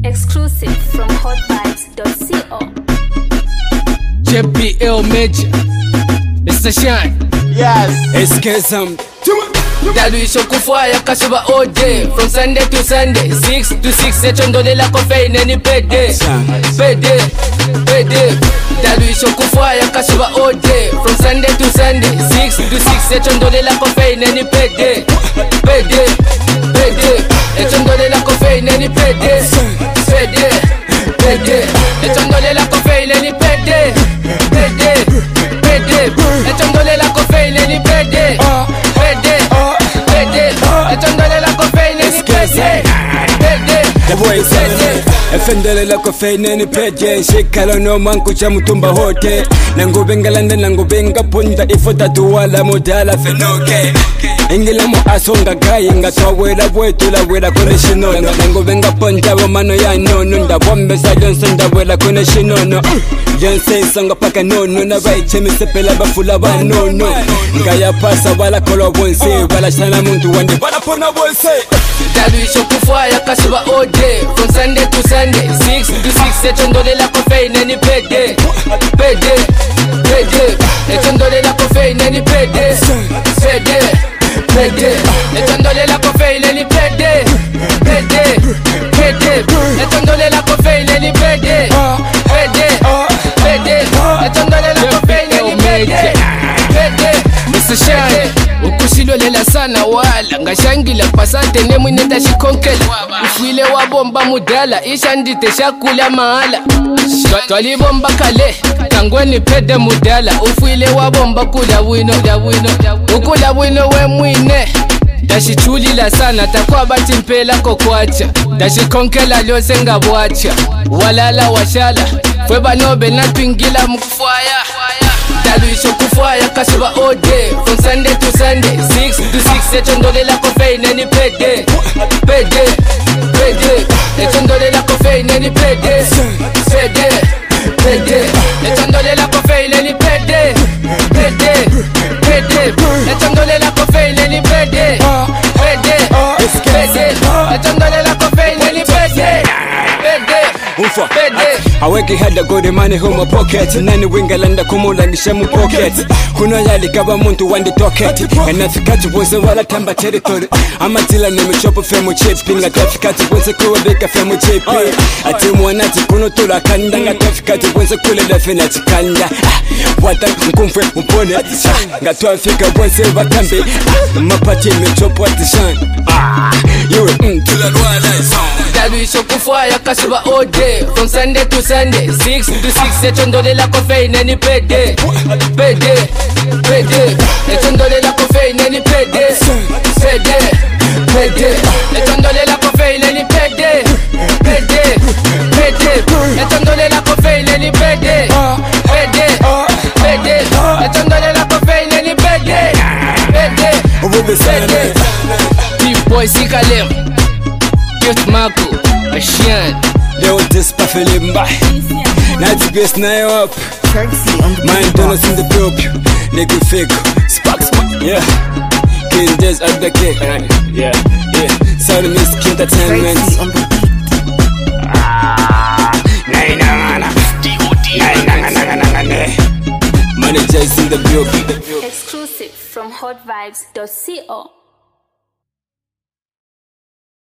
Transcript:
Exclusive from hotvibes.co. JBL Major, it's the shine. Yes. Escapism. Dadu ishokufaya kashuba all day, from Sunday to Sunday, 6 to 6. Echondolela kofe ineni pede. Dadu ishokufaya kashuba all day, from Sunday to Sunday, 6 to 6. Echondolela kofe ineni pede. Echondolela kofe ineni pede. Echondolela kofe ineni pede. Echondolela kofe ineni pede. The boy said, Efendele la kofeine ni peje, shikalo no manku cha mutumba hote. Nangubengalanda nangubenga punta ifota duwala modala fenoke. Ingila mo asonga gayi nga tawela bwetu la wela kone shinono. Nangubenga punta wa mano ya nono, nda bombe sa Johnson da wela kone shinono. Jense songa paka nono, na vai chemi sepela bafula ba nono. Ngaya pasa wala kolo bonse, wala shana muntu wande wala pona bonse. Dadu ishokufaya kashuba all day, from Sunday to Sunday, 6 to 6. Echondolela kofe ineni pede. Echondolela kofe ineni pede. Echondolela kofe ineni pede. Echondolela kofe ineni pede. Echondolela kofe ineni pede. Mr. Shine, ukusilolela sana wala ngashangila pasate nemwine tashikonkela. Ufile wabomba mudala ishandite shakula mahala. Twalibomba kale kangweni pede mudala. Ufile wabomba kula wino. Ukula wino we mwine tashichulila sana takwa bati mpela kokwacha. Tashikonkela lyose ngabwacha. Walala washala fweba nobe natwingila mkufaya. Dadu ishokufaya kashuba all day, from Sunday to Sunday, 6 to 6. Echondolela kofe ineni pede. Echondolela kofe ineni pede. Echondolela kofe ineni pede. Echondolela kofe ineni pede. Echondolela kofe ineni pede. Aweki hada gode money home pocket. Nani wingalanda kumula nishemu pocket. Kuna yali kaba muntu wandi toket. Enafikati wose wala tamba territory. Amatila neme chopo femu chipi. Ngatafikati wose kuwa beka femu chipi. Ati mwanati kuno tula kanda. Ngatafikati wose kule lefena chikanda. Wata mkumfwe mpone. Ngatwafika wose watambi. Mapati mechopo atishan. Yue tula luala isong. Dadu ishokufaya kashuba all day, from Sunday to Sunday, 6 to 6. Echondolela kofe ineni pede. Echondolela kofe ineni pede. Echondolela kofe ineni pede. Echondolela kofe ineni pede. Echondolela kofe ineni pede. P-Boy Sikalem, Youth Marco, Ashian. Leo dispa filimba Nati best na yo up Mind donuts in the dope Nigga fake Sparks yeah King Des at the cake Yeah Sound of Miss Entertainment Managers in the dope. Exclusive from hotvibes.co.